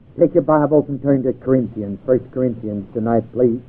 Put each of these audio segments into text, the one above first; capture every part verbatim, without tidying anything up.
Take your Bibles and turn to Corinthians, First Corinthians tonight, please.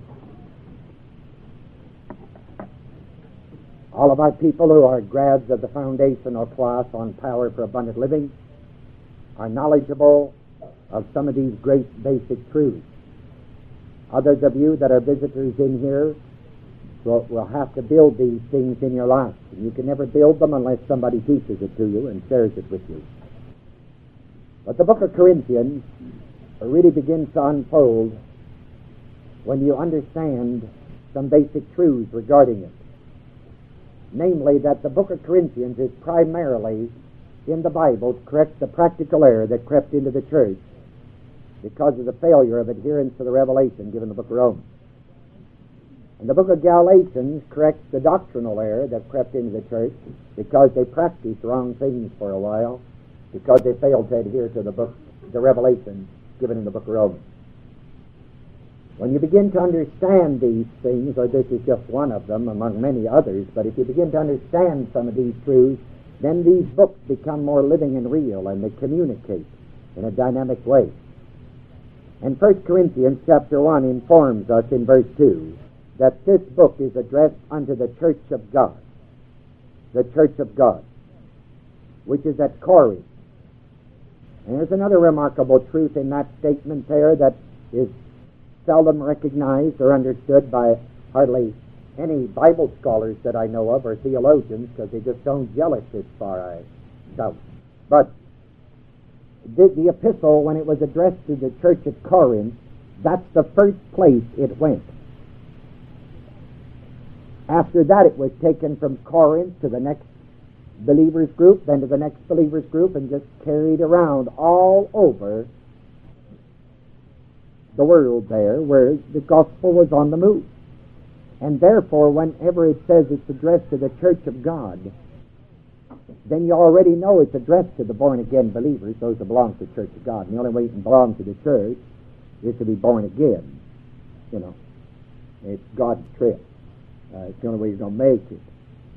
All of our people who are grads of the foundational class on Power for Abundant Living are knowledgeable of some of these great basic truths. Others of you that are visitors in here will, will have to build these things in your life. You can never build them unless somebody teaches it to you and shares it with you. But the book of Corinthians really begins to unfold when you understand some basic truths regarding it. Namely, that the book of Corinthians is primarily in the Bible to correct the practical error that crept into the church because of the failure of adherence to the revelation given in the book of Romans. And the book of Galatians corrects the doctrinal error that crept into the church because they practiced wrong things for a while, because they failed to adhere to the book, the revelation given in the book of Romans. When you begin to understand these things, or this is just one of them among many others, but if you begin to understand some of these truths, then these books become more living and real, and they communicate in a dynamic way. And First Corinthians chapter one informs us in verse two that this book is addressed unto the church of God, the church of God, which is at Corinth. And there's another remarkable truth in that statement there that is seldom recognized or understood by hardly any Bible scholars that I know of, or theologians, because they just don't gel it this far, I doubt. But the, the epistle, when it was addressed to the church at Corinth, that's the first place it went. After that, it was taken from Corinth to the next believers group, then to the next believers group, and just carried around all over the world there, where the gospel was on the move. And therefore, whenever it says it's addressed to the church of God, then you already know it's addressed to the born-again believers, those that belong to the church of God. And the only way you can belong to the church is to be born again. You know, it's God's trick. Uh, it's the only way you're going to make it.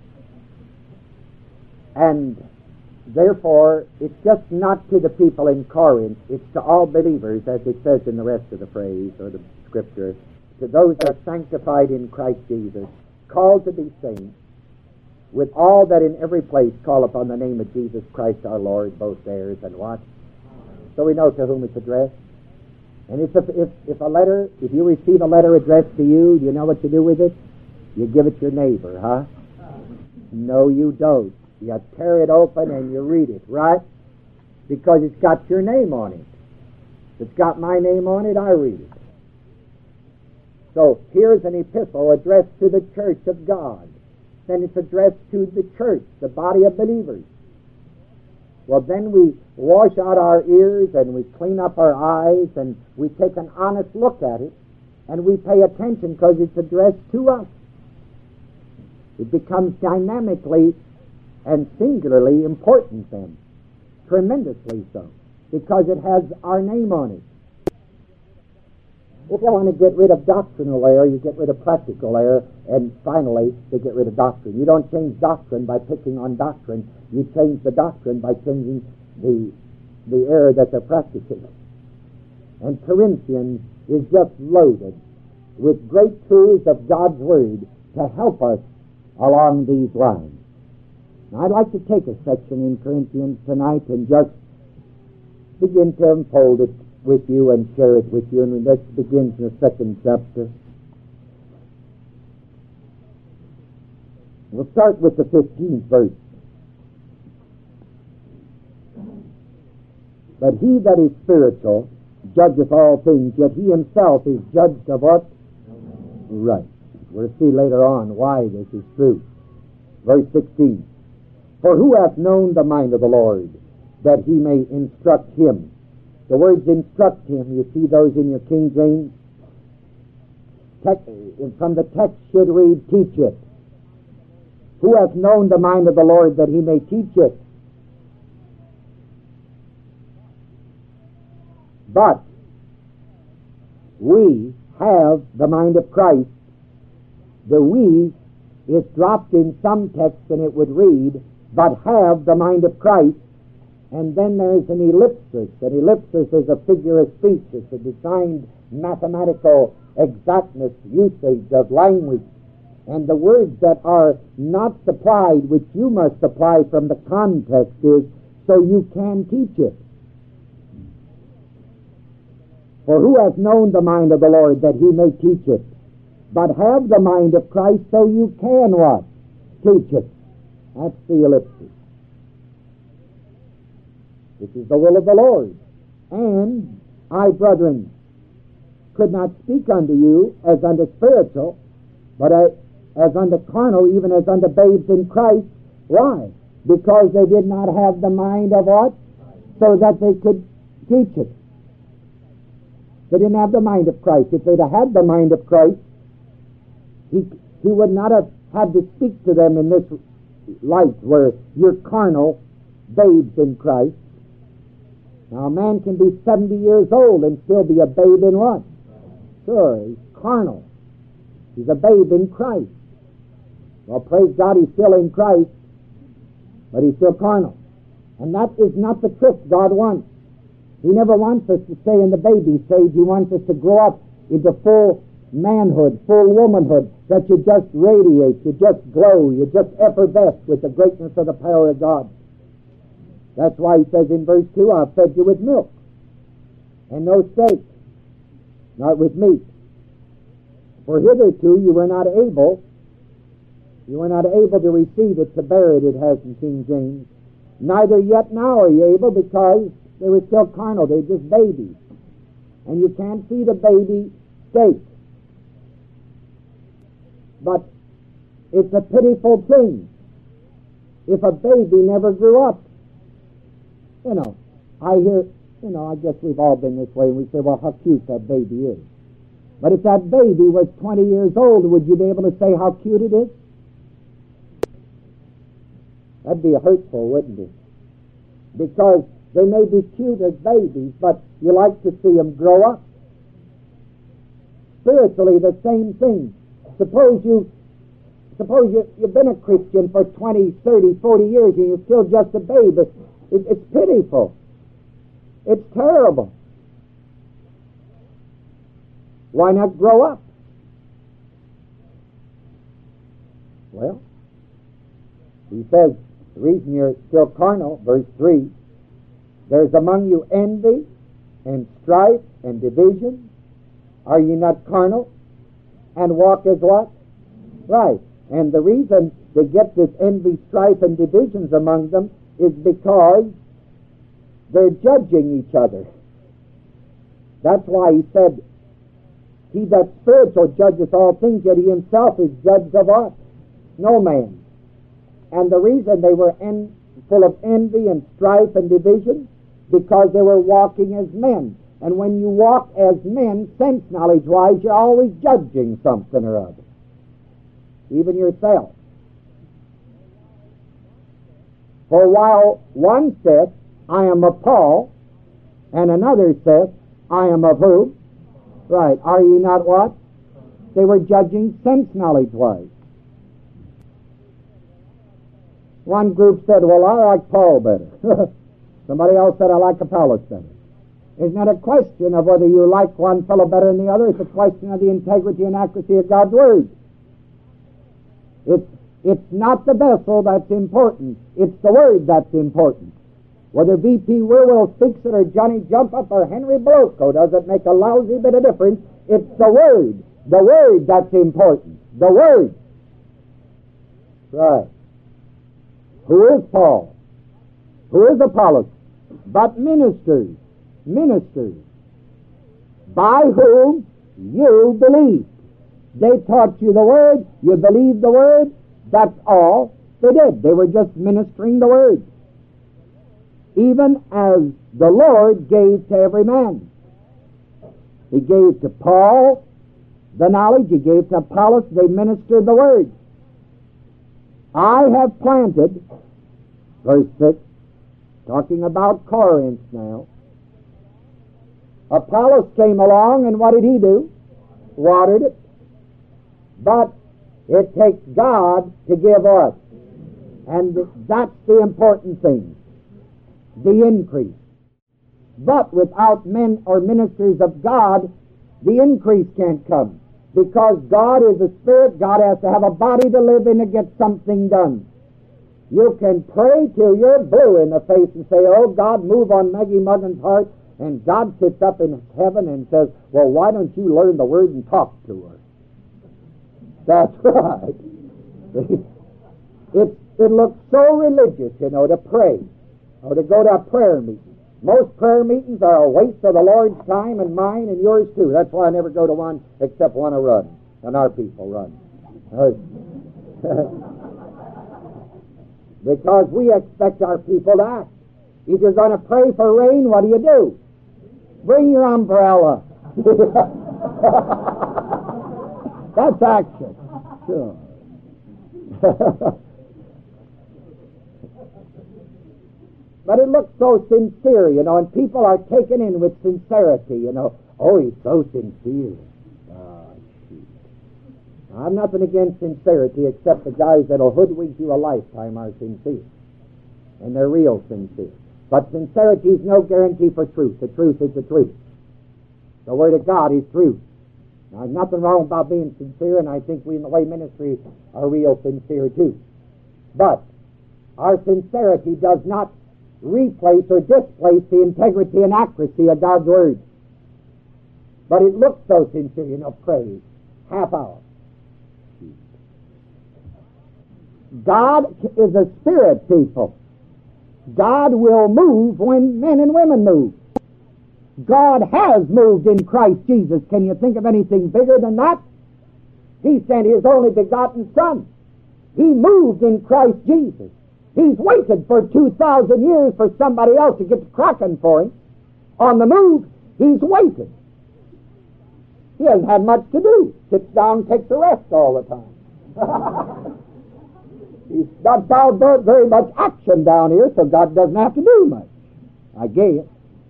And therefore, it's just not to the people in Corinth, it's to all believers, as it says in the rest of the phrase, or the scripture, to those that are sanctified in Christ Jesus, called to be saints, with all that in every place call upon the name of Jesus Christ our Lord, both theirs and what? So we know to whom it's addressed. And if, if, if a letter, if you receive a letter addressed to you, do you know what you do with it? You give it to your neighbor, huh? No, you don't. You tear it open and you read it, right? Because it's got your name on it. If it's got my name on it, I read it. So here's an epistle addressed to the church of God. Then it's addressed to the church, the body of believers. Well, then we wash out our ears and we clean up our eyes and we take an honest look at it and we pay attention because it's addressed to us. It becomes dynamically and singularly important then, tremendously so, because it has our name on it. If you want to get rid of doctrinal error, you get rid of practical error, and finally, you get rid of doctrine. You don't change doctrine by picking on doctrine. You change the doctrine by changing the, the error that they're practicing. And Corinthians is just loaded with great truths of God's Word to help us along these lines. Now, I'd like to take a section in Corinthians tonight and just begin to unfold it with you and share it with you. And this begins in the second chapter. We'll start with the fifteenth verse. But he that is spiritual judgeth all things, yet he himself is judged of what? Right. We'll see later on why this is true. Verse sixteen. For who hath known the mind of the Lord, that he may instruct him? The words instruct him, you see those in your King James? Text, from the text should read, teach it. Who hath known the mind of the Lord, that he may teach it? But we have the mind of Christ. The we is dropped in some texts, and it would read, but have the mind of Christ. And then there's an ellipsis. An ellipsis is a figure of speech. It's a designed mathematical exactness usage of language. And the words that are not supplied, which you must supply from the context, is so you can teach it. For who hath known the mind of the Lord that he may teach it? But have the mind of Christ so you can what? Teach it. That's the ellipsis. This is the will of the Lord. And I, brethren, could not speak unto you as unto spiritual, but as, as unto carnal, even as unto babes in Christ. Why? Because they did not have the mind of what? So that they could teach it. They didn't have the mind of Christ. If they'd have had the mind of Christ, he, he would not have had to speak to them in this light where you're carnal, babes in Christ. Now a man can be seventy years old and still be a babe in what? Sure, he's carnal. He's a babe in Christ. Well, praise God, he's still in Christ, but he's still carnal. And that is not the trick God wants. He never wants us to stay in the baby stage. He wants us to grow up into full manhood, full womanhood, that you just radiate, you just glow, you just effervesce with the greatness of the power of God. That's why he says in verse two, I've fed you with milk and no steak, not with meat. For hitherto you were not able, you were not able to receive it, to bear it, it has in King James. Neither yet now are you able, because they were still carnal, they're just babies. And you can't feed a baby steak. But it's a pitiful thing if a baby never grew up. You know, I hear, you know, I guess we've all been this way, and we say, well, how cute that baby is. But if that baby was twenty years old, would you be able to say how cute it is? That'd be hurtful, wouldn't it? Because they may be cute as babies, but you like to see them grow up. Spiritually, the same thing. Suppose you, suppose you, you've been a Christian for twenty, thirty, forty years and you're still just a babe. It, it, it's pitiful. It's terrible. Why not grow up? Well, he says, the reason you're still carnal, verse three, there's among you envy and strife and division. Are ye not carnal? And walk as what? Right. And the reason they get this envy, strife, and divisions among them is because they're judging each other. That's why he said, he that's spiritual judgeth all things, yet he himself is judged of what? No man. And the reason they were en- full of envy and strife and division, because they were walking as men. And when you walk as men, sense knowledge-wise, you're always judging something or other. Even yourself. For while one saith, I am of Paul, and another saith, I am of who? Right. Are ye not what? They were judging sense knowledge-wise. One group said, well, I like Paul better. Somebody else said, I like Apollos better. It's not a question of whether you like one fellow better than the other. It's a question of the integrity and accuracy of God's Word. It's, it's not the vessel that's important. It's the Word that's important. Whether V P Wierwille speaks it or Johnny Jump Up or Henry Bloko doesn't make a lousy bit of difference. It's the Word. The Word that's important. The Word. Right. Who is Paul? Who is Apollos? But ministers. Ministers, by whom you believed. They taught you the Word, you believed the Word, that's all they did. They were just ministering the Word. Even as the Lord gave to every man. He gave to Paul the knowledge, he gave to Apollos, they ministered the Word. I have planted, verse six, talking about Corinth now. Apollos came along, and what did he do? Watered it. But it takes God to give us. And that's the important thing. the increase. But without men or ministers of God, the increase can't come. Because God is a spirit, God has to have a body to live in to get something done. You can pray till you're blue in the face and say, oh God, move on Maggie Muggin's heart, and God sits up in heaven and says, well, why don't you learn the word and talk to her? That's right. It, it looks so religious, you know, to pray or to go to a prayer meeting. Most prayer meetings are a waste of the Lord's time and mine and yours too. That's why I never go to one except when I run, and our people run. Because we expect our people to act. If you're going to pray for rain, what do you do? Bring your umbrella. That's action. Sure. But it looks so sincere, you know, and people are taken in with sincerity, you know. Oh, he's so sincere. Ah, shoot. I have nothing against sincerity except the guys that'll hoodwink you a lifetime are sincere. And they're real sincere. But sincerity is no guarantee for truth. The truth is the truth. The Word of God is truth. Now, there's nothing wrong about being sincere, and I think we in the lay ministry are real sincere too. But our sincerity does not replace or displace the integrity and accuracy of God's Word. But it looks so sincere, you know, praise. Half hour. God is a spirit, people. God will move when men and women move. God has moved in Christ Jesus. Can you think of anything bigger than that? He sent His only begotten Son. He moved in Christ Jesus. He's waited for two thousand years for somebody else to get to cracking for Him. On the move, He's waited. He hasn't had much to do. Sits down and takes a rest all the time. He's not found very much action down here, so God doesn't have to do much. I guess.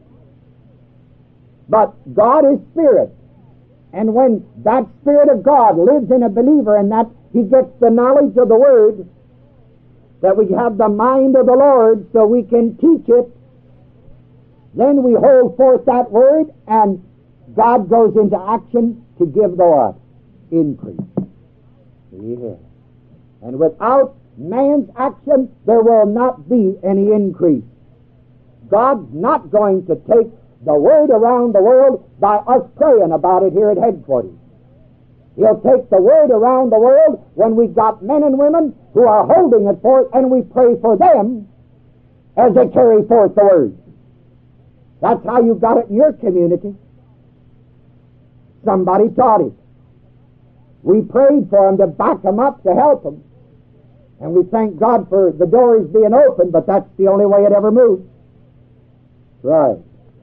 But God is spirit. And when that Spirit of God lives in a believer and that he gets the knowledge of the Word, that we have the mind of the Lord so we can teach it, then we hold forth that Word and God goes into action to give the what? Increase. Yeah. And without man's action, there will not be any increase. God's not going to take the Word around the world by us praying about it here at headquarters. He'll take the Word around the world when we've got men and women who are holding it forth and we pray for them as they carry forth the Word. That's how you got it in your community. Somebody taught it. We prayed for them to back them up, to help them. And we thank God for the doors being open, but that's the only way it ever moved. Right.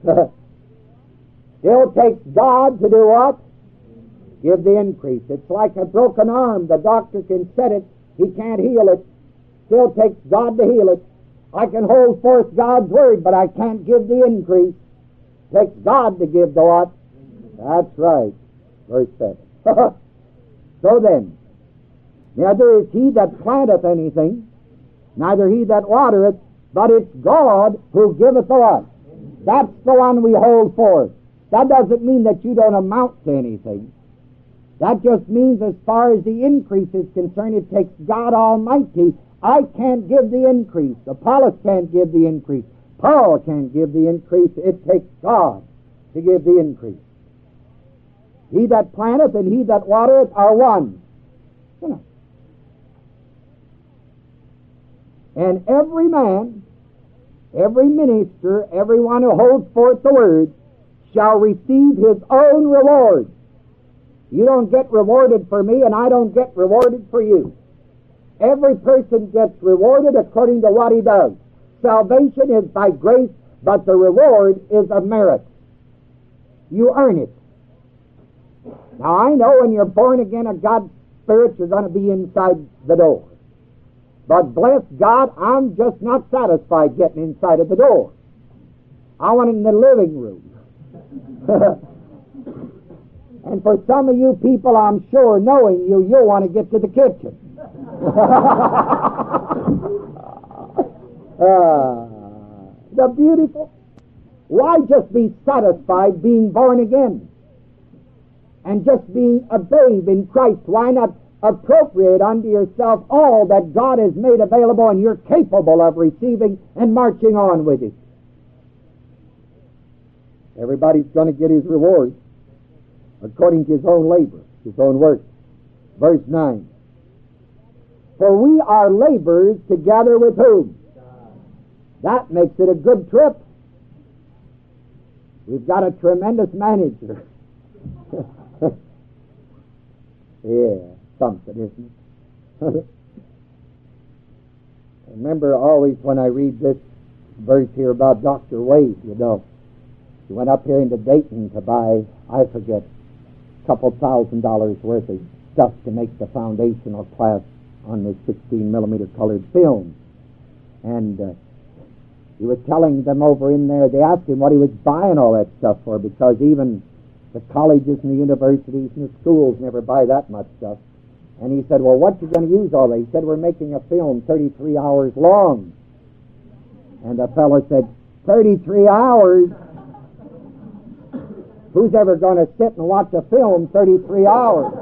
Still takes God to do what? Give the increase. It's like a broken arm. The doctor can set it. He can't heal it. Still takes God to heal it. I can hold forth God's Word, but I can't give the increase. Takes God to give the what? That's right. Verse seven. So then, neither is he that planteth anything, neither he that watereth, but it's God who giveth the what? That's the one we hold forth. That doesn't mean that you don't amount to anything. That just means as far as the increase is concerned, it takes God Almighty. I can't give the increase. Apollos can't give the increase. Paul can't give the increase. It takes God to give the increase. He that planteth and he that watereth are one. You know. And every man, every minister, everyone who holds forth the Word shall receive his own reward. You don't get rewarded for me, and I don't get rewarded for you. Every person gets rewarded according to what he does. Salvation is by grace, but the reward is of merit. You earn it. Now, I know when you're born again of God's Spirit, you're going to be inside the door. But bless God, I'm just not satisfied getting inside of the door. I want it in the living room. And for some of you people, I'm sure, knowing you, you'll want to get to the kitchen. uh, the beautiful? Why just be satisfied being born again and just being a babe in Christ? Why not appropriate unto yourself all that God has made available and you're capable of receiving and marching on with it? Everybody's going to get his reward according to his own labor, his own work. Verse nine. For we are laborers together with whom? That makes it a good trip. We've got a tremendous manager. Yeah, something, isn't it? I remember always when I read this verse here about Doctor Wade, you know, he went up here into Dayton to buy, I forget, a couple thousand dollars worth of stuff to make the foundational class on this sixteen millimeter colored film. And uh, he was telling them over in there, they asked him what he was buying all that stuff for, because even the colleges and the universities and the schools never buy that much stuff. And he said, well, what you going to use all that? He said, we're making a film thirty-three hours long. And the fellow said, thirty-three hours? Who's ever going to sit and watch a film thirty-three hours?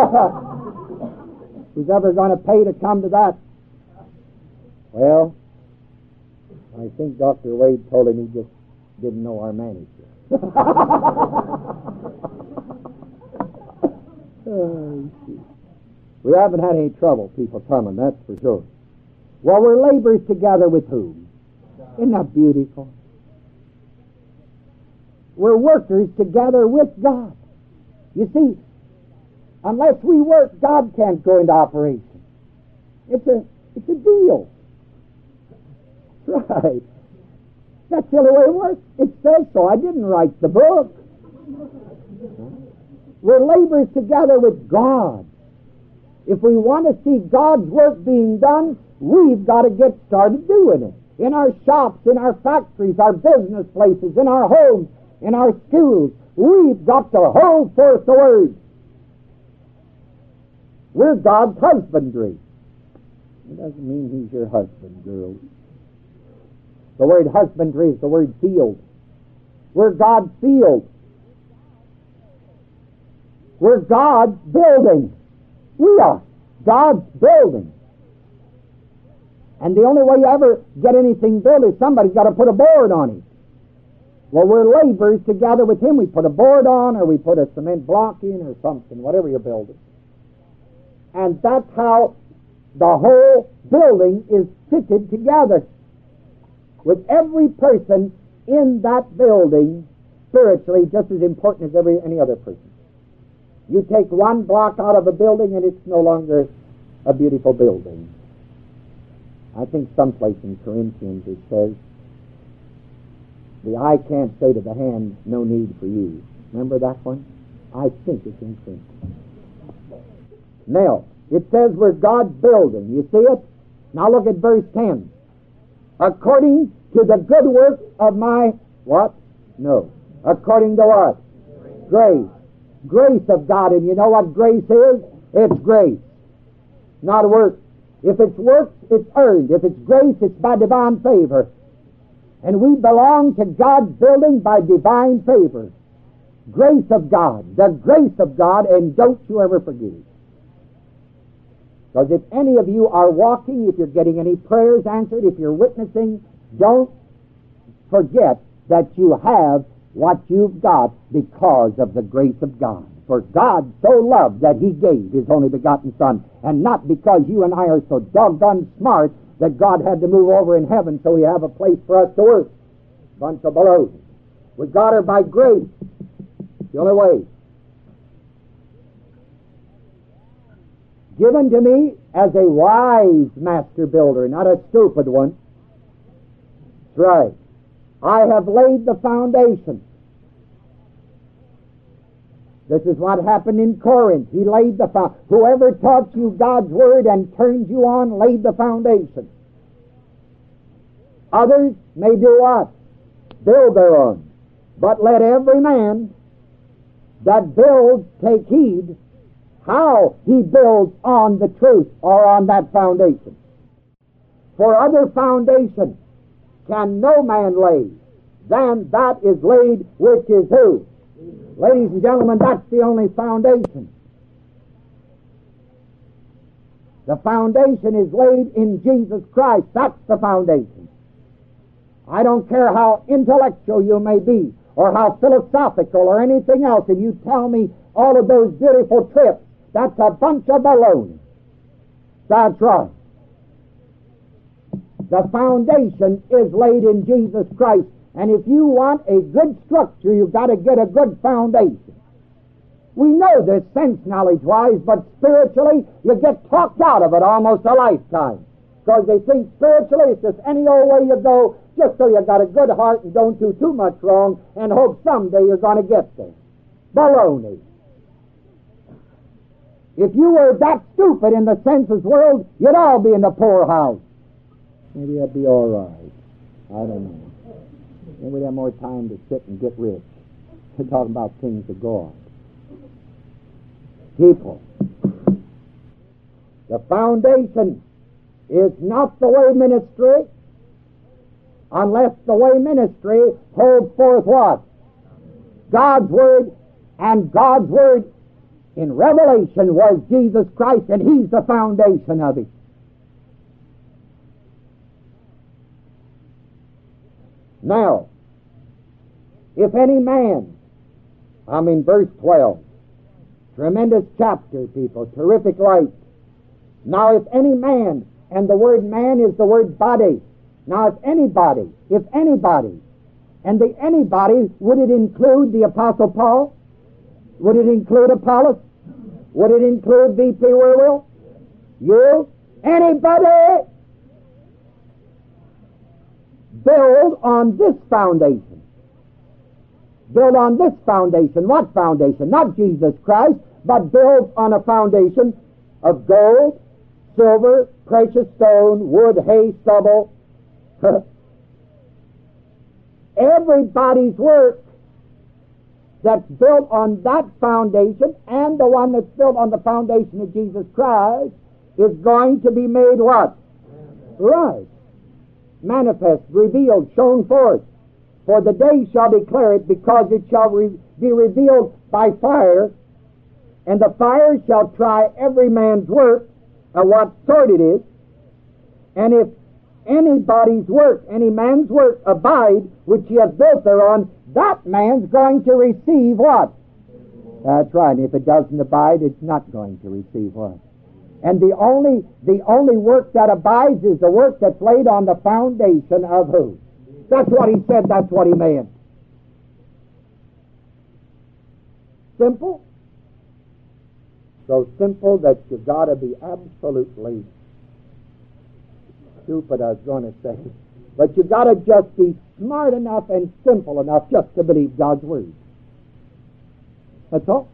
Who's ever going to pay to come to that? Well, I think Doctor Wade told him he just didn't know our manager. Oh, we haven't had any trouble, people coming, that's for sure. Well, we're laborers together with whom? Isn't that beautiful? We're workers together with God. You see, unless we work, God can't go into operation. It's a, it's a deal. Right. That's the only way it works. It says so. I didn't write the book. We're laborers together with God. If we want to see God's work being done, we've got to get started doing it. In our shops, in our factories, our business places, in our homes, in our schools, we've got to hold forth the Word. We're God's husbandry. It doesn't mean He's your husband, girls. The word husbandry is the word field. We're God's field. We're God's building. We are God's building. And the only way you ever get anything built is somebody's got to put a board on it. Well, we're laborers together with Him. We put a board on, or we put a cement block in, or something, whatever you're building. And that's how the whole building is fitted together, with every person in that building spiritually just as important as every any other person. You take one block out of a building and it's no longer a beautiful building. I think someplace in Corinthians it says, the eye can't say to the hand, no need for you. Remember that one? I think it's in Corinthians. Now, it says we're God's building. You see it? Now look at verse ten. According to the good work of my, what? No. According to what? Grace. Grace of God. And you know what grace is? It's grace, not work. If it's works, it's earned. If it's grace, it's by divine favor. And we belong to God's building by divine favor. Grace of God. The grace of God, and don't you ever forget it. Because if any of you are walking, if you're getting any prayers answered, if you're witnessing, don't forget that you have what you've got because of the grace of God. For God so loved that He gave His only begotten Son, and not because you and I are so doggone smart that God had to move over in heaven so He have a place for us to work. Bunch of baloney. We got her by grace. The only way. Given to me as a wise master builder, not a stupid one. That's right. I have laid the foundation. This is what happened in Corinth. He laid the foundation. Whoever taught you God's Word and turned you on laid the foundation. Others may do what? Build thereon. But let every man that builds take heed how he builds on the truth or on that foundation. For other foundation can no man lay than that is laid, which is who? Ladies and gentlemen, that's the only foundation. The foundation is laid in Jesus Christ. That's the foundation. I don't care how intellectual you may be, or how philosophical, or anything else, if you tell me all of those beautiful trips, that's a bunch of baloney. That's right. The foundation is laid in Jesus Christ. And if you want a good structure, you've got to get a good foundation. We know this sense knowledge-wise, but spiritually, you get talked out of it almost a lifetime. Because they think spiritually it's just any old way you go, just so you got a good heart and don't do too much wrong, and hope someday you're going to get there. Baloney. If you were that stupid in the senses world, you'd all be in the poorhouse. Maybe that'd be all right. I don't know. Maybe we'd have more time to sit and get rich. We're talking about things of God. People. The foundation is not the way ministry, unless the way ministry holds forth what? God's Word, and God's Word in Revelation was Jesus Christ, and He's the foundation of it. Now, if any man, I'm in verse twelve, tremendous chapter, people, terrific light. Now, if any man, and the word man is the word body. Now, if anybody, if anybody, and the anybody, would it include the Apostle Paul? Would it include Apollos? Would it include V P Wierwille? You? Anybody? Build on this foundation. Build on this foundation. What foundation? Not Jesus Christ, but build on a foundation of gold, silver, precious stone, wood, hay, stubble. Everybody's work that's built on that foundation, and the one that's built on the foundation of Jesus Christ, is going to be made what? Right. Manifest, revealed, shown forth. For the day shall declare it, because it shall re- be revealed by fire, and the fire shall try every man's work, of what sort it is. And if anybody's work, any man's work abide, which he has built thereon, that man's going to receive what? That's right. If it doesn't abide, it's not going to receive what? And the only the only work that abides is the work that's laid on the foundation of who? That's what he said, that's what he meant. Simple? So simple that you've got to be absolutely stupid, I was going to say. But you've got to just be smart enough and simple enough just to believe God's Word. That's all.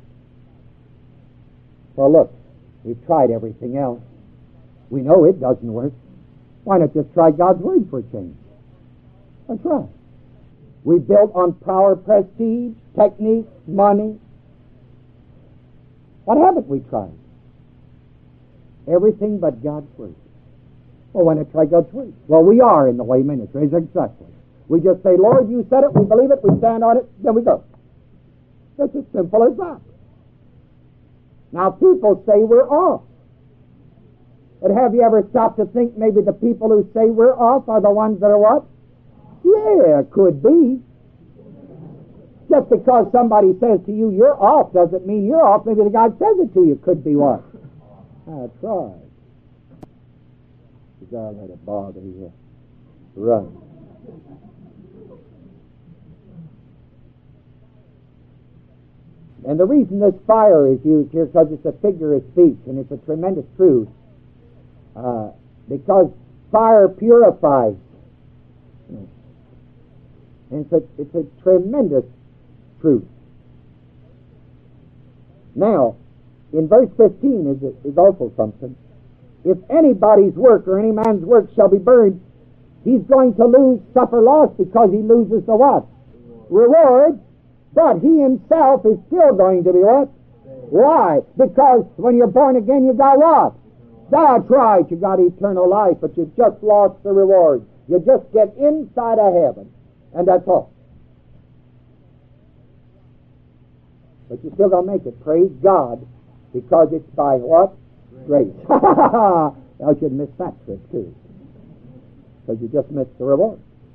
Well, look, we've tried everything else. We know it doesn't work. Why not just try God's Word for a change? That's right. We built on power, prestige, technique, money. What haven't we tried? Everything but God's Word. Well, why not try God's Word? Well, we are in the way ministry, exactly. We just say, Lord, you said it, we believe it, we stand on it, then we go. It's as simple as that. Now, people say we're off. But have you ever stopped to think maybe the people who say we're off are the ones that are what? Yeah, could be. Just because somebody says to you, you're off, doesn't mean you're off. Maybe the God says it to you. Could be what? That's right. God let it bother you. Right. And the reason this fire is used here, because it's a figure of speech, and it's a tremendous truth. Uh, because fire purifies. And it's a, it's a tremendous truth. Now, in verse fifteen is, is also something. If anybody's work or any man's work shall be burned, he's going to lose, suffer loss, because he loses the what? Reward. But he himself is still going to be what? Why? Because when you're born again, you got what? That's right, you got eternal life, but you just lost the reward. You just get inside of heaven, and that's all. But you're still going to make it. Praise God, because it's by what? Grace. I should miss that trick, too, because you just missed the reward.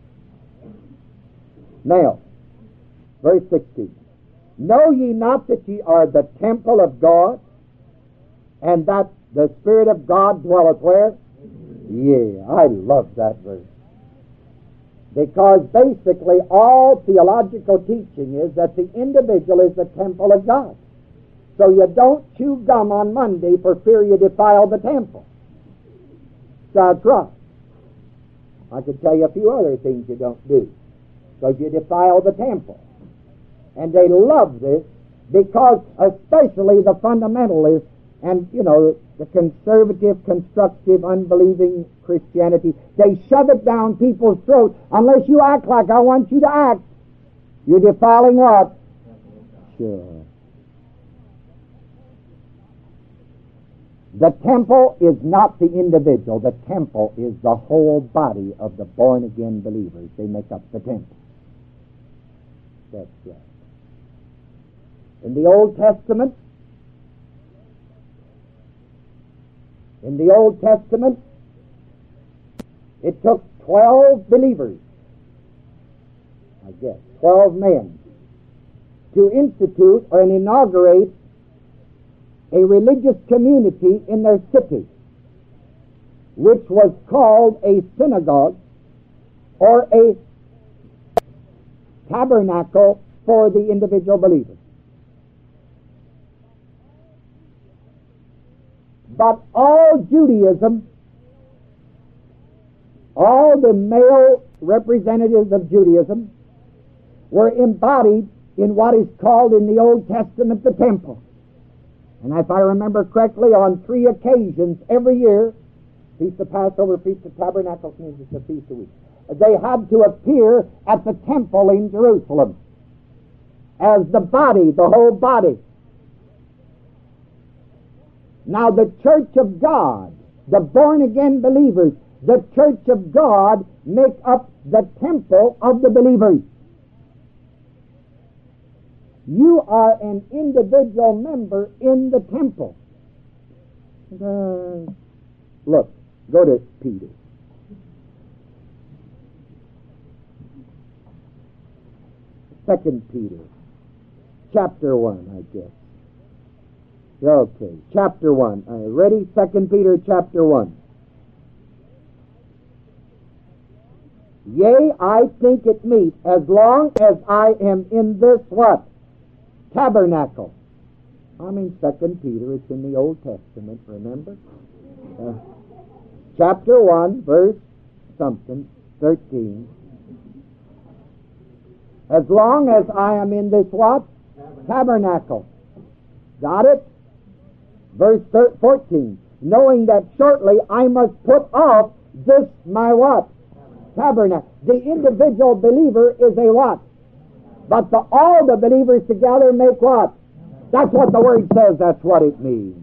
Now, verse sixteen. Know ye not that ye are the temple of God, and that the Spirit of God dwelleth where? Yeah, I love that verse. Because basically all theological teaching is that the individual is the temple of God. So you don't chew gum on Monday for fear you defile the temple. That's right. I could tell you a few other things you don't do, because you defile the temple. And they love this because especially the fundamentalists and, you know, the conservative, constructive, unbelieving Christianity, they shove it down people's throats. Unless you act like I want you to act, you're defiling what? Sure. The temple is not the individual. The temple is the whole body of the born-again believers. They make up the temple. That's right. In the Old Testament, in the Old Testament, it took twelve believers, I guess, twelve men, to institute or inaugurate a religious community in their city, which was called a synagogue or a tabernacle for the individual believer. But all Judaism, all the male representatives of Judaism, were embodied in what is called in the Old Testament the temple. And if I remember correctly, on three occasions every year, Feast of Passover, Feast of Tabernacles, means it's a Feast of Weeks, they had to appear at the temple in Jerusalem as the body, the whole body. Now the church of God, the born-again believers, the church of God make up the temple of the believers. You are an individual member in the temple. Uh, look, go to Peter. Second Peter, chapter one, I guess. Okay, chapter one. Are you ready? Second Peter, chapter one. Yea, I think it meet, as long as I am in this what? Tabernacle. I mean, Second Peter, it's in the Old Testament, remember? Uh, chapter one, verse something, thirteen. As long as I am in this what? Tabernacle. Tabernacle. Got it? Verse fourteen. Knowing that shortly I must put off this my what? Tabernacle. The individual believer is a what? But the, all the believers together make what? That's what the word says. That's what it means.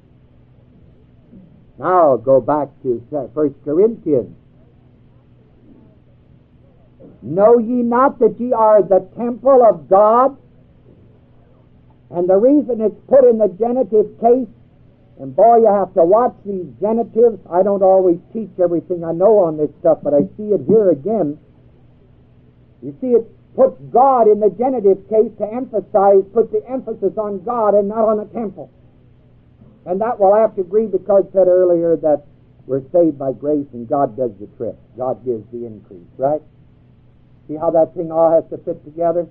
Now go back to First Corinthians. Know ye not that ye are the temple of God? And the reason it's put in the genitive case, and boy, you have to watch these genitives. I don't always teach everything I know on this stuff, but I see it here again. You see, it puts God in the genitive case to emphasize, put the emphasis on God and not on the temple. And that will have to agree, because I said earlier that we're saved by grace and God does the trick. God gives the increase, right? See how that thing all has to fit together?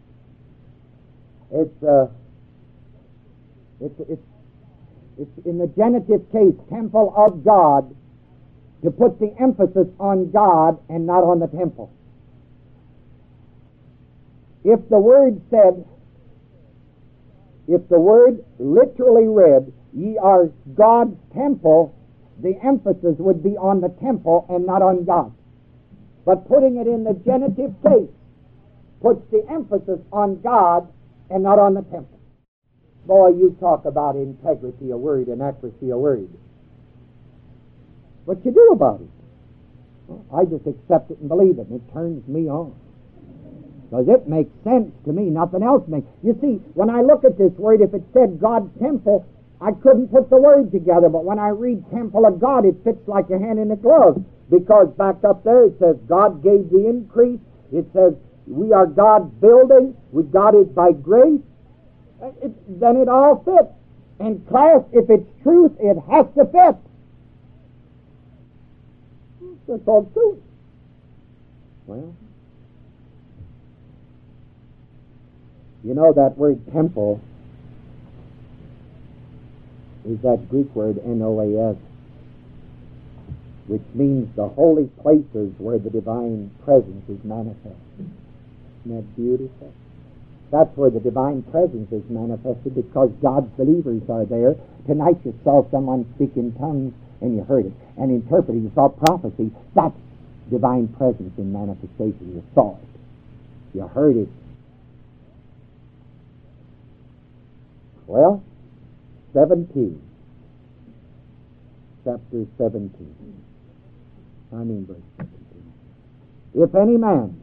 It's uh, it's it's it's in the genitive case, temple of God, to put the emphasis on God and not on the temple. If the word said, if the word literally read, ye are God's temple, the emphasis would be on the temple and not on God. But putting it in the genitive case puts the emphasis on God and not on the temple. Boy, you talk about integrity of word and accuracy of word. What you do about it? I just accept it and believe it, and it turns me on. Because it makes sense to me. Nothing else makes. You see, when I look at this word, if it said God's temple, I couldn't put the word together. But when I read temple of God, it fits like a hand in a glove. Because back up there it says God gave the increase. It says we are God's building. We got it by grace. It, then it all fits. And class, if it's truth, it has to fit. That's called truth. Well, you know that word temple is that Greek word N O A S, which means the holy places where the divine presence is manifested. Isn't that beautiful? That's where the divine presence is manifested, because God's believers are there. Tonight you saw someone speak in tongues and you heard it, and interpreted, you saw prophecy. That's divine presence in manifestation. You saw it. You heard it. Well, seventeen. Chapter seventeen. I mean verse seventeen. If any man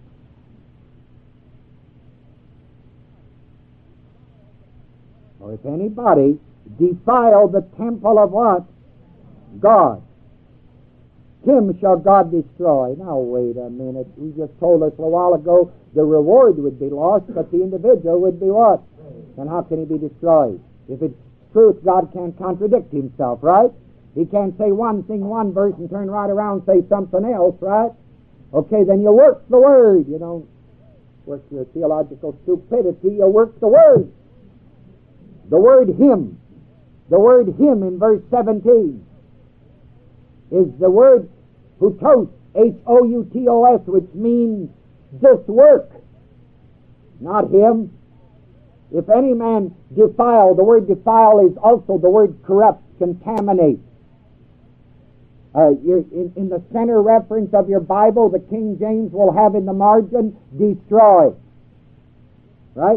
or if anybody defile the temple of what? God, him shall God destroy. Now wait a minute. We just told us a while ago the reward would be lost, but the individual would be what? And how can he be destroyed? If it's truth, God can't contradict himself, right? He can't say one thing one verse and turn right around and say something else, right? Okay, then you work the word. You don't work your theological stupidity. You work the word. The word him. The word him in verse seventeen is the word hutos, H O U T O S, which means this work, not him. If any man defile, the word defile is also the word corrupt, contaminate. Uh, you're in, in the center reference of your Bible, the King James will have in the margin, destroy. Right?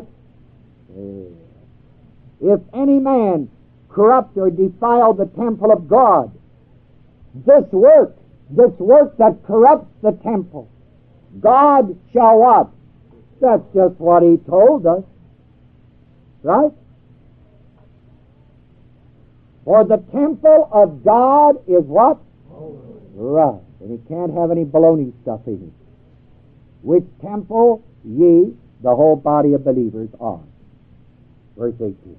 If any man corrupt or defile the temple of God, this work, this work that corrupts the temple, God shall what? That's just what he told us. Right? For the temple of God is what? Holy. Right. And he can't have any baloney stuff in it. Which temple ye, the whole body of believers, are. Verse eighteen.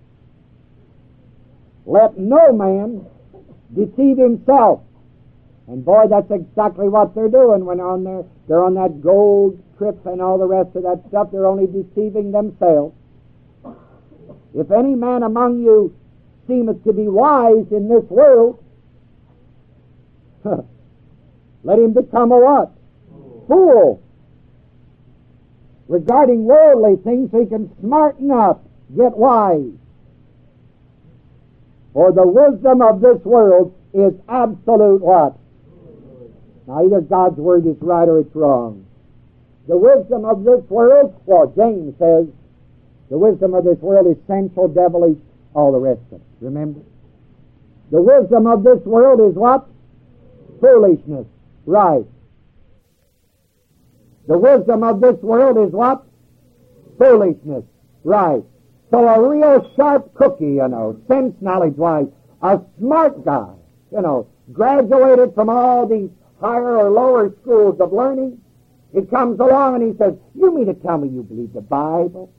Let no man deceive himself. And boy, that's exactly what they're doing when on their, they're on that gold trip and all the rest of that stuff. They're only deceiving themselves. If any man among you seemeth to be wise in this world, let him become a what? Fool. Regarding worldly things, so he can smarten up, get wise. For the wisdom of this world is absolute what? Now either God's word is right or it's wrong. The wisdom of this world, well, James says, the wisdom of this world is sensual, devilish, all the rest of it. Remember? The wisdom of this world is what? Foolishness. Right. The wisdom of this world is what? Foolishness. Right. So a real sharp cookie, you know, sense knowledge-wise, a smart guy, you know, graduated from all these higher or lower schools of learning, he comes along and he says, you mean to tell me you believe the Bible?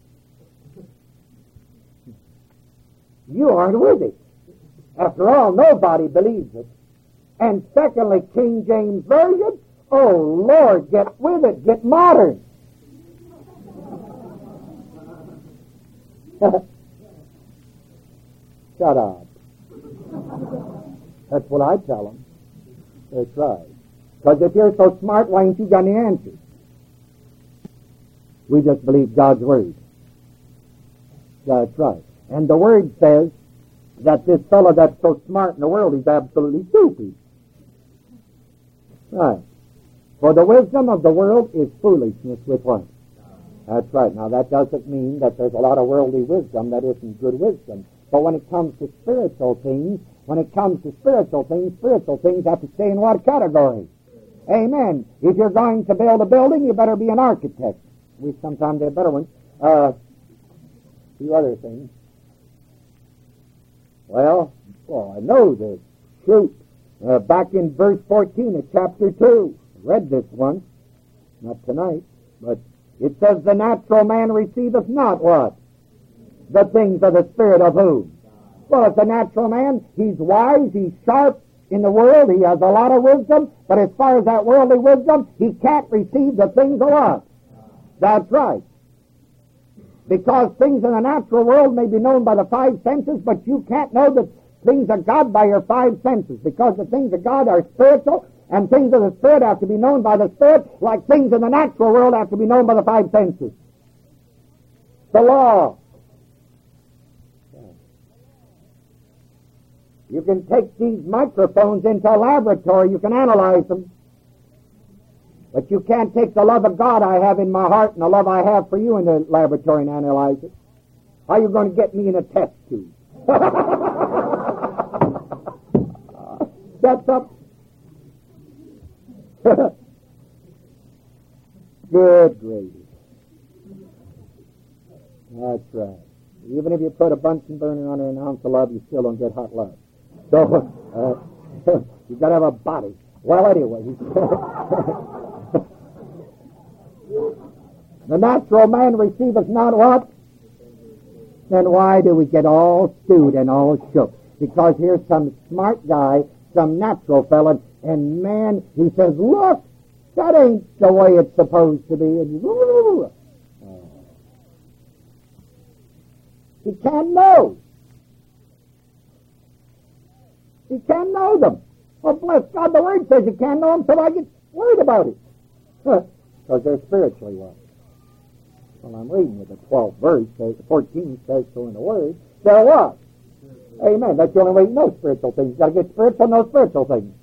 You aren't with it. After all, nobody believes it. And secondly, King James Version, oh Lord, get with it, get modern. Shut up. That's what I tell them. That's right. Because if you're so smart, why ain't you got any answers? We just believe God's Word. That's right. And the Word says that this fellow that's so smart in the world is absolutely stupid. Right. For the wisdom of the world is foolishness with what? That's right. Now that doesn't mean that there's a lot of worldly wisdom that isn't good wisdom. But when it comes to spiritual things, when it comes to spiritual things, spiritual things have to stay in what category? Amen. If you're going to build a building, you better be an architect. We sometimes have better ones. Uh, a few other things. Well, well, I know this. Shoot. Uh, back in verse fourteen of chapter two. I read this once. Not tonight. But it says, the natural man receiveth not what? The things of the Spirit of whom? Well, it's a natural man. He's wise. He's sharp in the world. He has a lot of wisdom. But as far as that worldly wisdom, he can't receive the things of what? That's right. Because things in the natural world may be known by the five senses, but you can't know the things of God by your five senses, because the things of God are spiritual, and things of the Spirit have to be known by the Spirit, like things in the natural world have to be known by the five senses. The law. You can take these microphones into a laboratory, you can analyze them. But you can't take the love of God I have in my heart and the love I have for you in the laboratory and analyze it. How are you going to get me in a test tube? That's up. Good gravy. That's right. Even if you put a Bunsen burner under an ounce of love, you still don't get hot love. So, uh, you've got to have a body. Well, anyway. The natural man receiveth not what? Then why do we get all stewed and all shook? Because here's some smart guy, some natural fella, and man, he says, look, that ain't the way it's supposed to be. And you, oh. He can't know. He can't know them. Well, bless God, the Word says you can't know them till I get worried about it. Because they're spiritually wise. Well, I'm reading you the twelfth verse, the fourteenth says so in the Word. They're what? Amen. That's the only way you know spiritual things. You've got to get spiritual, know spiritual things.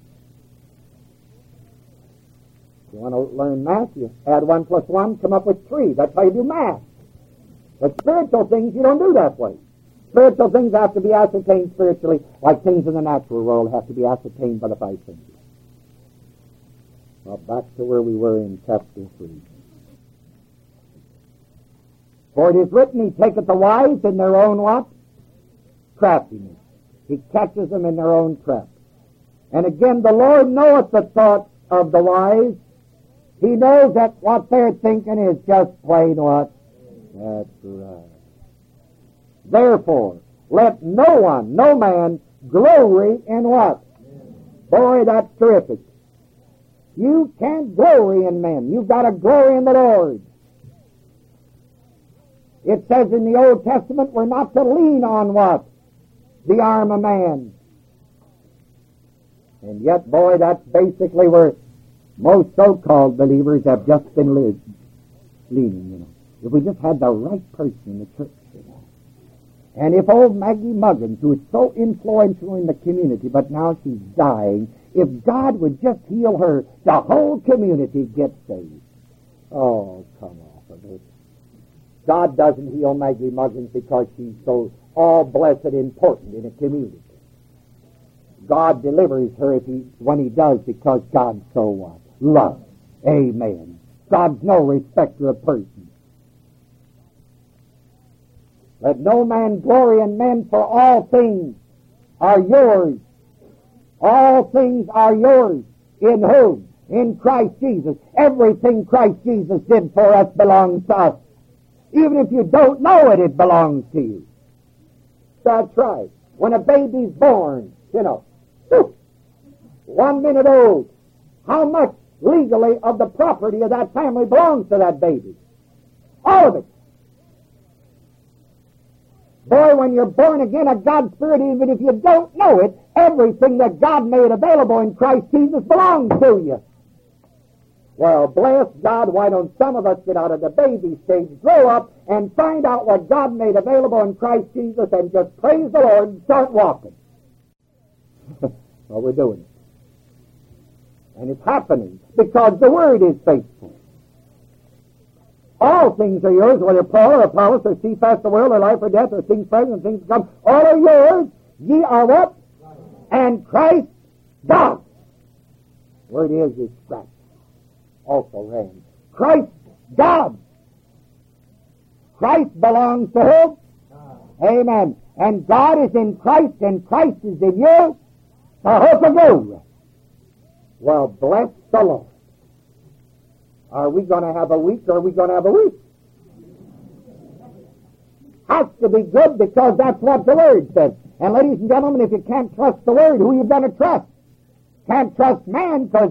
If you want to learn math, you add one plus one, come up with three. That's how you do math. But spiritual things, you don't do that way. Spiritual things have to be ascertained spiritually, like things in the natural world have to be ascertained by the five senses. Well, back to where we were in chapter three. For it is written, he taketh the wise in their own what? Craftiness. He catches them in their own trap. And again, the Lord knoweth the thoughts of the wise. He knows that what they're thinking is just plain what? That's right. Therefore, let no one, no man, glory in what? Boy, that's terrific. You can't glory in men. You've got to glory in the Lord. It says in the Old Testament we're not to lean on what? The arm of man. And yet, boy, that's basically where most so-called believers have just been lived, leaning, you know. If we just had the right person in the church, you know. And if old Maggie Muggins, who is so influential in the community, but now she's dying, if God would just heal her, the whole community gets saved. Oh, come off of it. God doesn't heal Maggie Muggins because she's so all blessed and important in a community. God delivers her if he, when he does, because God's so what? Love. Amen. God's no respecter of persons. Let no man glory in men, for all things are yours. All things are yours. In whom? In Christ Jesus. Everything Christ Jesus did for us belongs to us. Even if you don't know it, it belongs to you. That's right. When a baby's born, you know, one minute old, how much legally of the property of that family belongs to that baby? All of it. Boy, when you're born again of God's Spirit, even if you don't know it, everything that God made available in Christ Jesus belongs to you. Well, bless God, why don't some of us get out of the baby stage, grow up, and find out what God made available in Christ Jesus and just praise the Lord and start walking. Well, we're doing it. And it's happening because the Word is faithful. All things are yours, whether Paul or Apollos or Cephas, the world, or life or death, or things present and things to come. All are yours. Ye are what? And Christ God. Word is is scratched. Also ran. Christ, God. Christ belongs to whom? Amen. And God is in Christ, and Christ is in you. The hope of glory. Well, bless the Lord. Are we going to have a week, or are we going to have a week? Has to be good, because that's what the Word says. And ladies and gentlemen, if you can't trust the Word, who are you going to trust? Can't trust man, because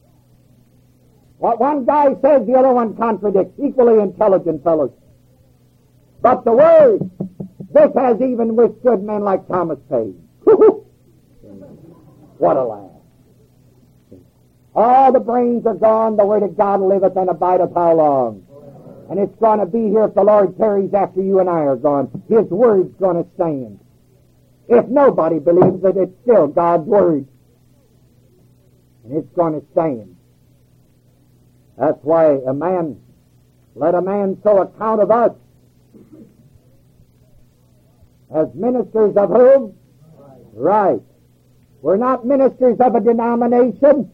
what one guy says, the other one contradicts. Equally intelligent fellows. But the Word, this has even withstood men like Thomas Paine. What a laugh. All the brains are gone, the Word of God liveth and abideth how long? And it's going to be here if the Lord tarries after you and I are gone. His Word's going to stand. If nobody believes it, it's still God's Word. And it's going to stand. That's why a man, let a man so account of us as ministers of whom? Right. We're not ministers of a denomination.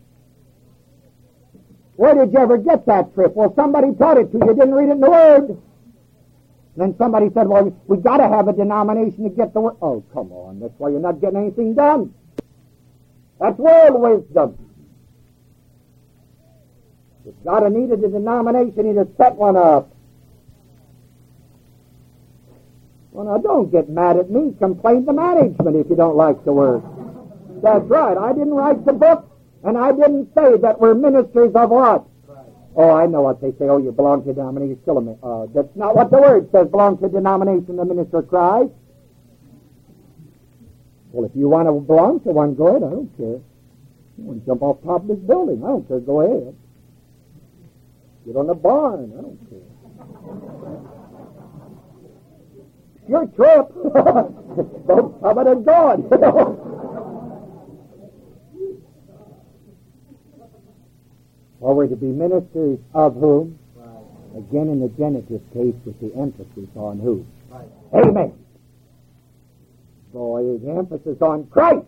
Where did you ever get that trip? Well, somebody taught it to you. You didn't read it in the Word. Then somebody said, well, we got to have a denomination to get the Word. Oh, come on. That's why you're not getting anything done. That's world wisdom. If God had needed a denomination, he'd have set one up. Well, now, don't get mad at me. Complain to management if you don't like the Word. That's right. I didn't write the book, and I didn't say that we're ministers of what? Oh, I know what they say. Oh, you belong to a denomination. You're still a mi- uh, That's not what the Word says. Belong to a denomination, the minister of Christ. Well, if you want to belong to one, go ahead. I don't care. You want to jump off the top of this building? I don't care. Go ahead. Get on the barn. I don't care. Your trip. Don't come it and go it. Well, we're to be ministers of whom? Right. Again in the genitive case with the emphasis on who? Right. Amen. Boy, the emphasis on Christ.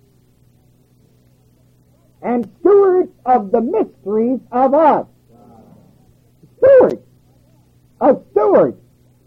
And stewards of the mysteries of us. Right. Stewards. Of stewards.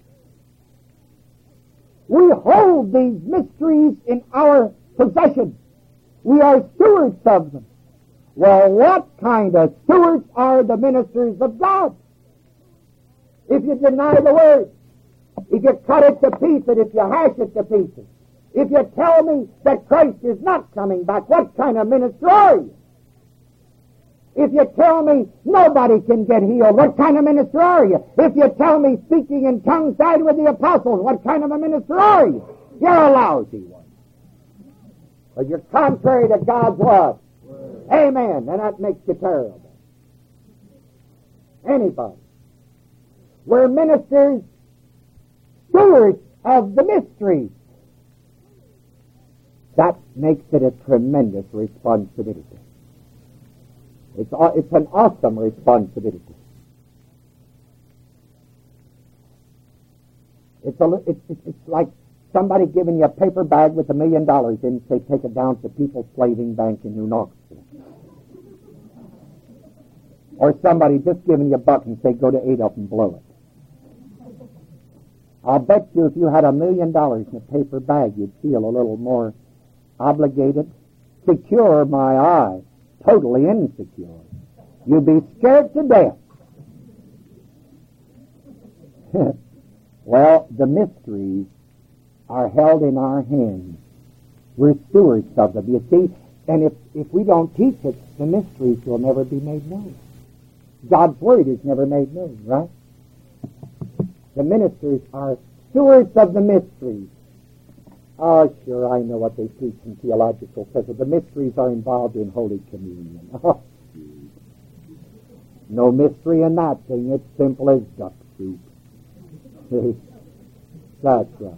We hold these mysteries in our possession. We are stewards of them. Well, what kind of stewards are the ministers of God? If you deny the Word, if you cut it to pieces, if you hash it to pieces, if you tell me that Christ is not coming back, what kind of minister are you? If you tell me nobody can get healed, what kind of minister are you? If you tell me speaking in tongues died with the apostles, what kind of a minister are you? You're a lousy one. But you're contrary to God's word. Amen. And that makes you terrible. Anybody. We're ministers, stewards of the mystery. That makes it a tremendous responsibility. It's, it's an awesome responsibility. It's, a, it's, it's like somebody giving you a paper bag with a million dollars in and say, take it down to People's Slaving Bank in New Knoxville. Or somebody just giving you a buck and say, go to Adolf and blow it. I'll bet you if you had a million dollars in a paper bag, you'd feel a little more obligated. Secure, my eye. Totally insecure. You'd be scared to death. Well, the mysteries are held in our hands. We're stewards of them, you see. And if, if we don't teach it, the mysteries will never be made known. God's Word is never made known, right? The ministers are stewards of the mysteries. Oh, sure, I know what they teach in theological because the mysteries are involved in Holy Communion. Oh, no mystery in that thing. It's simple as duck soup. That's right.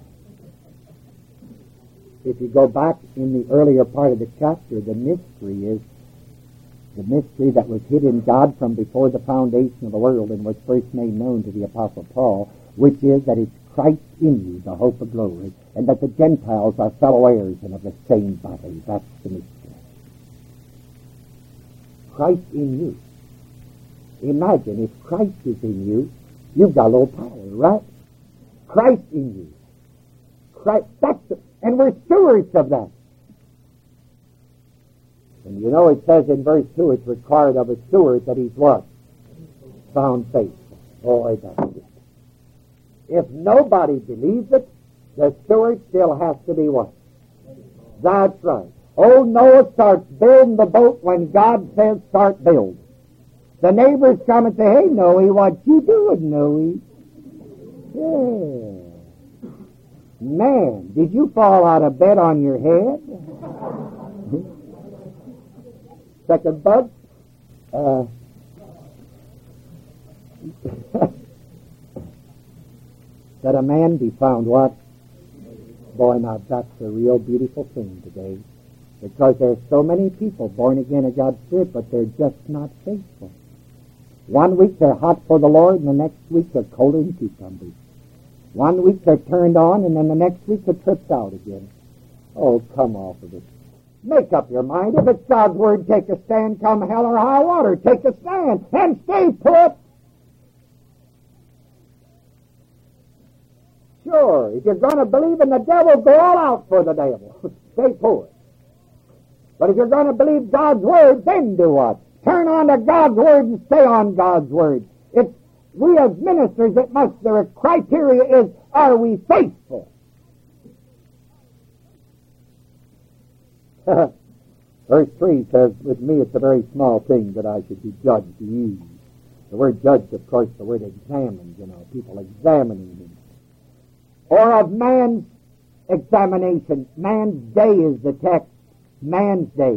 If you go back in the earlier part of the chapter, the mystery is the mystery that was hid in God from before the foundation of the world and was first made known to the Apostle Paul, which is that it's Christ in you, the hope of glory, and that the Gentiles are fellow heirs and of the same body. That's the mystery. Christ in you. Imagine if Christ is in you, you've got a little power, right? Christ in you. Christ, that's the, and we're stewards of that. And you know it says in verse two, it's required of a steward that he's what? Found faithful. Boy, that's it. If nobody believes it, the steward still has to be what? That's right. Old Noah starts building the boat when God says start build. The neighbors come and say, hey, Noe, what you doing, Noe? Yeah. Man, did you fall out of bed on your head? Second bug. Uh, that a man be found what? Boy, now that's a real beautiful thing today. Because there's so many people born again of God's Spirit, but they're just not faithful. One week they're hot for the Lord, and the next week they're colder than cucumbers. One week they're turned on, and then the next week they're tripped out again. Oh, come off of it. Make up your mind. If it's God's Word, take a stand, come hell or high water. Take a stand and stay put. Sure, if you're going to believe in the devil, go all out for the devil. Stay put. But if you're going to believe God's Word, then do what? Turn on to God's Word and stay on God's Word. It's we as ministers, it must, the criteria is, are we faithful? Verse three says, with me it's a very small thing that I should be judged to you. The word judged, of course, the word examined, you know, people examining him. Or of man's examination. Man's day is the text. Man's day.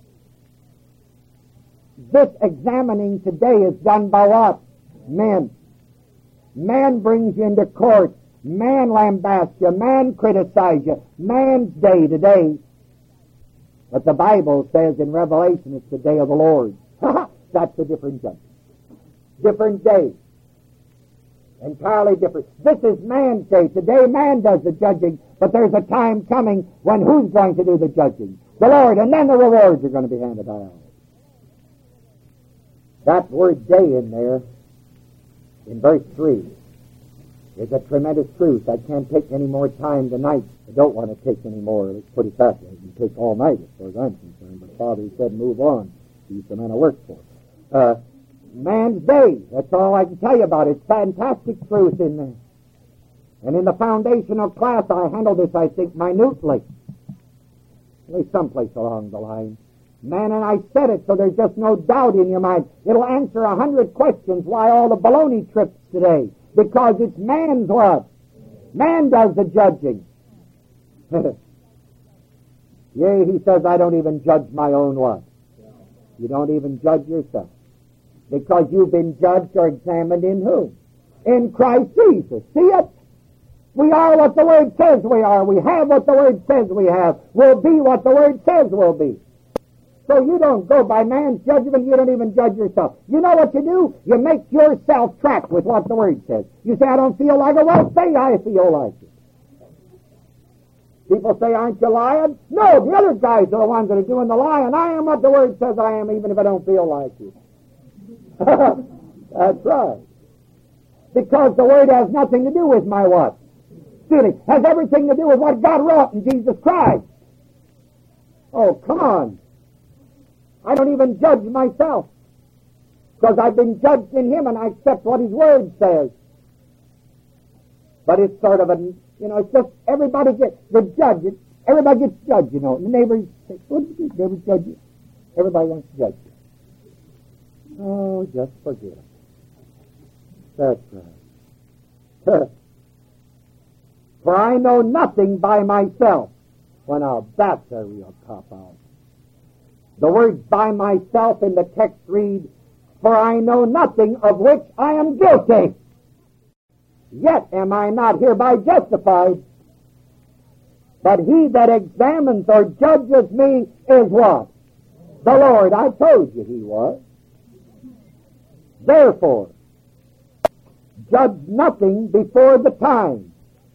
This examining today is done by what? Men. Man brings you into court. Man lambasts you. Man criticizes you. Man's day today. But the Bible says in Revelation it's the day of the Lord. That's a different judgment. Different day. Entirely different. This is man's day. Today man does the judging, but there's a time coming when who's going to do the judging? The Lord, and then the rewards are going to be handed out. That word day in there, in verse three, is a tremendous truth. I can't take any more time tonight. I don't want to take any more. Let's put it that way. It can take all night as far as I'm concerned. But Father, he said, move on. He's the man I work for. Uh, man's day. That's all I can tell you about it. It's fantastic truth in there. And in the foundational class, I handled this, I think, minutely. At least someplace along the line. Man, and I said it so there's just no doubt in your mind. It'll answer a hundred questions why all the baloney trips today. Because it's man's what? Man does the judging. Yea, he says, I don't even judge my own what? You don't even judge yourself. Because you've been judged or examined in whom? In Christ Jesus. See it? We are what the Word says we are. We have what the Word says we have. We'll be what the Word says we'll be. So you don't go by man's judgment. You don't even judge yourself. You know what you do? You make yourself track with what the Word says. You say, I don't feel like it. Well, say I feel like it. People say, aren't you lying? No, the other guys are the ones that are doing the lying. I am what the Word says I am, even if I don't feel like it. That's right. Because the Word has nothing to do with my what? Feeling. Has everything to do with what God wrote in Jesus Christ. Oh, come on. I don't even judge myself. Because I've been judged in Him and I accept what His Word says. But it's sort of a, you know, it's just everybody gets, the judge, it, everybody gets judged, you know. And the neighbors say, what did you do? Neighbors judge you. Everybody wants to judge you. Oh, just forget it. That's right. For I know nothing by myself. Well, now, that's a real cop-out. The word by myself in the text reads, for I know nothing of which I am guilty. Yet am I not hereby justified. But he that examines or judges me is what? The Lord. I told you he was. Therefore, judge nothing before the time.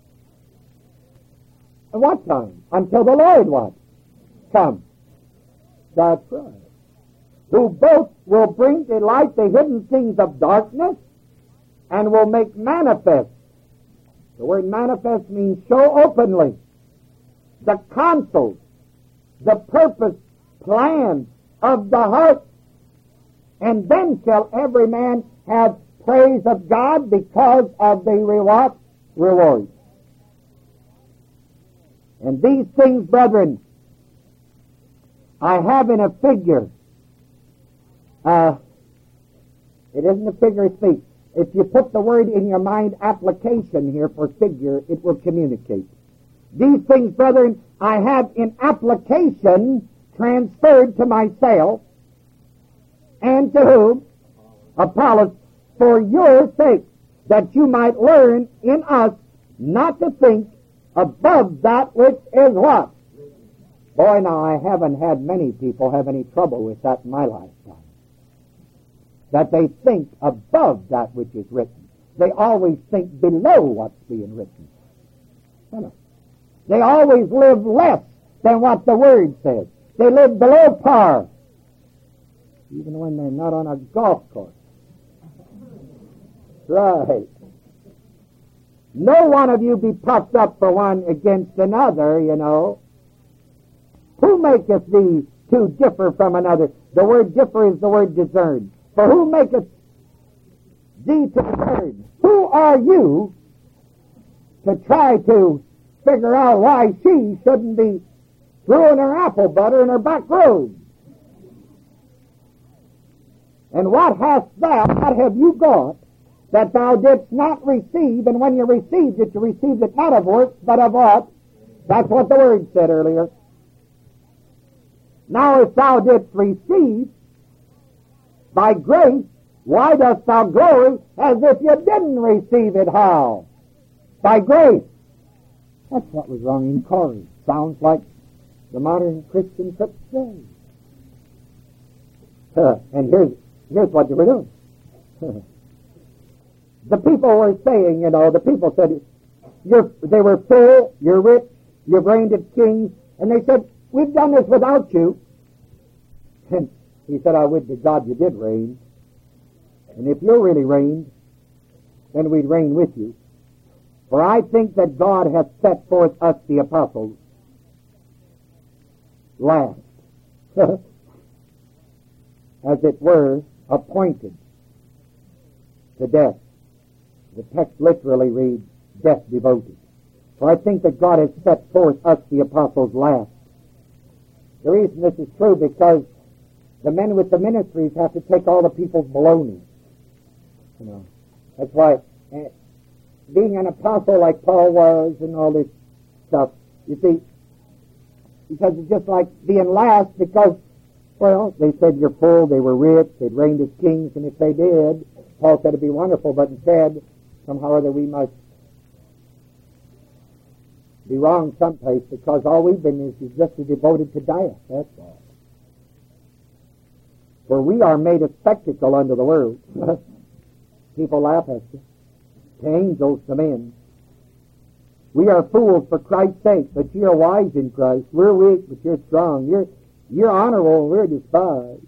And what time? Until the Lord what? Come. That's right. who both will bring to light the hidden things of darkness and will make manifest. The word manifest means show openly the counsel, the purpose, plan of the heart. And then shall every man have praise of God because of the reward. reward. And these things, brethren, I have in a figure. Uh, it isn't a figure of speech. If you put the word in your mind, application here for figure, it will communicate. These things, brethren, I have in application transferred to myself, and to whom? Apollos, for your sake, that you might learn in us not to think above that which is what? Boy, now, I haven't had many people have any trouble with that in my lifetime. That they think above that which is written. They always think below what's being written. You know. They always live less than what the Word says. They live below par, even when they're not on a golf course. Right. No one of you be puffed up for one against another, you know. Who maketh thee to differ from another? The word differ is the word discern. For who maketh thee to discern? Who are you to try to figure out why she shouldn't be screwing her apple butter in her back room? And what hast thou, what have you got, that thou didst not receive, and when you received it, you received it not of works, but of what? That's what the Word said earlier. Now if thou didst receive by grace, why dost thou glory as if you didn't receive it? How? By grace. That's what was wrong in Corinth. Sounds like the modern Christian church today. Uh, and here's, here's what they were doing. The people were saying, you know, the people said, you're, they were full, you're rich, you've reigned as kings, and they said, we've done this without you. And he said, I would to God you did reign. And if you really reigned, then we'd reign with you. For I think that God hath set forth us, the apostles, last, as it were, appointed to death. The text literally reads, death devoted. For I think that God has set forth us, the apostles, last. The reason this is true, because the men with the ministries have to take all the people's baloney. You know, that's why uh, being an apostle like Paul was and all this stuff, you see, because it's just like being last, because, well, they said you're full, they were rich, they'd reigned as kings, and if they did, Paul said it'd be wonderful, but instead, somehow or other we must be wrong someplace, because all we've been is, is just devoted to death, that's all. For we are made a spectacle unto the world. People laugh at you. To angels, to men. We are fools for Christ's sake, but ye are wise in Christ. We're weak, but you're strong. You're, you're honorable, and we're despised.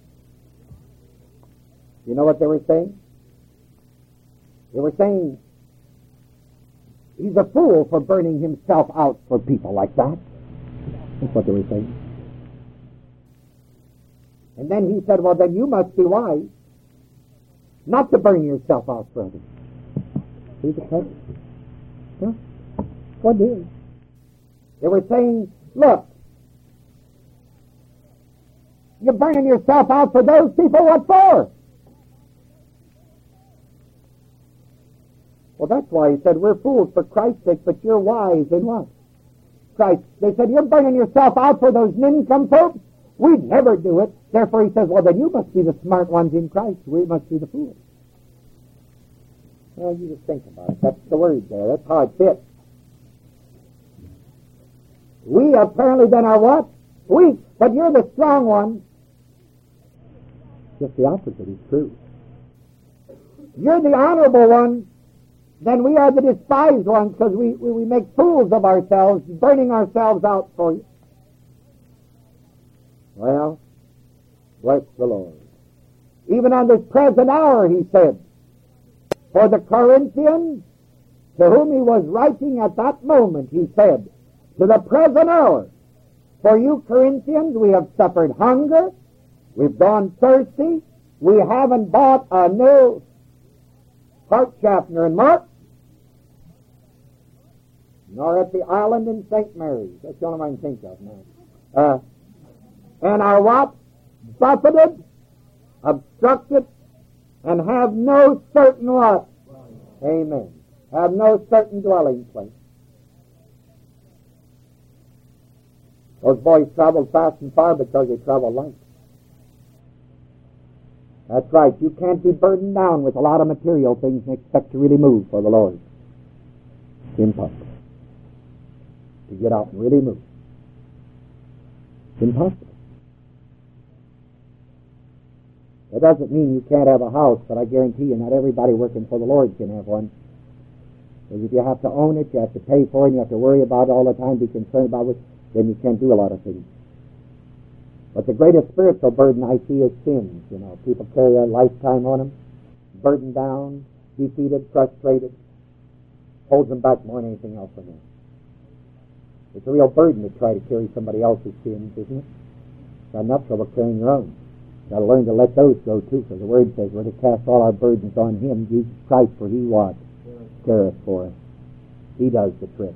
You know what they were saying? They were saying, he's a fool for burning himself out for people like that. That's what they were saying. And then he said, well, then you must be wise not to burn yourself out for others. See the text? Huh? What is? They were saying, look, you're burning yourself out for those people, what for? Well, that's why he said, we're fools for Christ's sake, but you're wise in what? Christ. They said, you're burning yourself out for those nincompoops? We'd never do it. Therefore, he says, well, then you must be the smart ones in Christ. We must be the fools. Well, you just think about it. That's the word there. That's how it fits. We apparently then are what? Weak. But you're the strong one. Just the opposite is true. You're the honorable one. Then we are the despised ones, because we, we, we make fools of ourselves, burning ourselves out for you. Well, bless the Lord. Even on this present hour, he said, for the Corinthians, to whom he was writing at that moment, he said, to the present hour, for you Corinthians, we have suffered hunger, we've gone thirsty, we haven't bought a new heart sharpener and mark, nor at the island in Saint Mary's. That's the only one I can think of now. Uh, and are what? Buffeted, obstructed, and have no certain what? Amen. Have no certain dwelling place. Those boys traveled fast and far because they traveled light. That's right. You can't be burdened down with a lot of material things and expect to really move for the Lord. It's impossible. To get out and really move. It's impossible. That doesn't mean you can't have a house, but I guarantee you not everybody working for the Lord can have one. Because if you have to own it, you have to pay for it, and you have to worry about it all the time, be concerned about it, then you can't do a lot of things. But the greatest spiritual burden I see is sins. You know, people carry a lifetime on them, burdened down, defeated, frustrated, holds them back more than anything else in them. It's a real burden to try to carry somebody else's sins, isn't it? Got enough trouble carrying your own. Got to learn to let those go too, because the Word says we're to cast all our burdens on Him, Jesus Christ, for He what? Careth for us. He does the trick.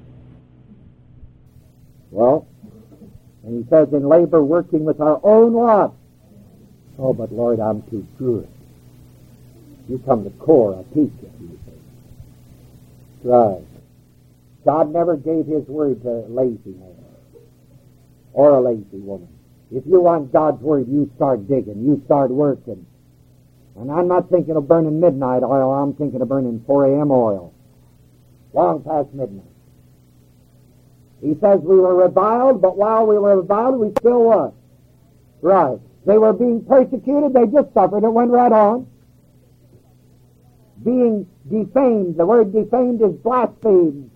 Well, and He says in labor working with our own what? Oh, but Lord, I'm too good. You come to core, I'll teach you, He says. Right. God never gave His Word to a lazy man or a lazy woman. If you want God's Word, you start digging, you start working. And I'm not thinking of burning midnight oil, I'm thinking of burning four a.m. oil. Long past midnight. He says we were reviled, but while we were reviled, we still was. Right. They were being persecuted, they just suffered, it went right on. Being defamed, the word defamed is blasphemed.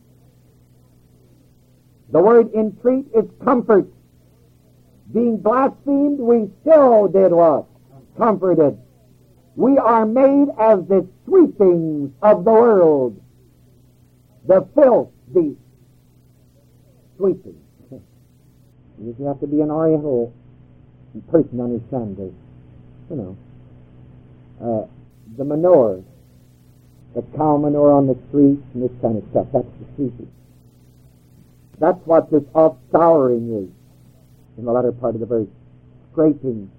The word entreat is comfort. Being blasphemed, we still did what? Comforted. We are made as the sweepings of the world. The filth, the sweeping. You have to be an Oriental person to understand this. You know, uh, the manure, the cow manure on the streets and this kind of stuff, that's the sweeping. That's what this off-scouring is in the latter part of the verse. Scraping.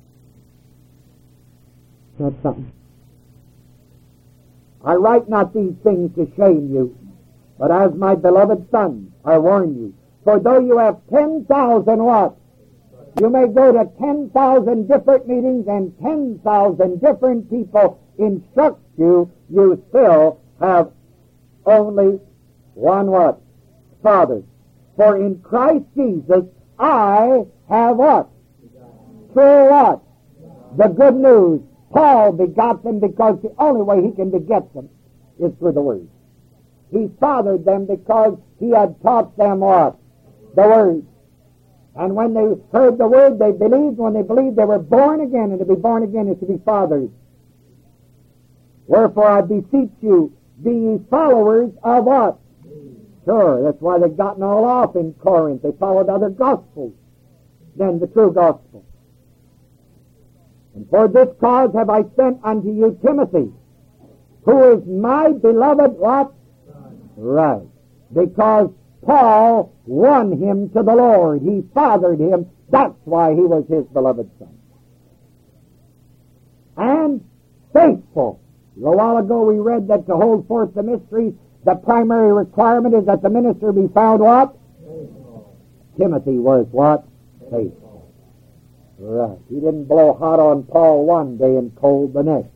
That's something. I write not these things to shame you, but as my beloved sons, I warn you. For though you have ten thousand what? You may go to ten thousand different meetings and ten thousand different people instruct you, you still have only one what? Father. For in Christ Jesus I have what? Through what? The good news. Paul begot them because the only way he can beget them is through the Word. He fathered them because he had taught them what? The Word. And when they heard the Word, they believed. When they believed, they were born again. And to be born again is to be fathered. Wherefore I beseech you, be ye followers of what? Sure, that's why they've gotten all off in Corinth. They followed other gospels than the true gospel. And for this cause have I sent unto you Timothy, who is my beloved what? Right. Because Paul won him to the Lord. He fathered him. That's why he was his beloved son. And faithful. A while ago we read that to hold forth the mysteries, the primary requirement is that the minister be found what? Faithful. Timothy was what? Faithful. Right. He didn't blow hot on Paul one day and cold the next.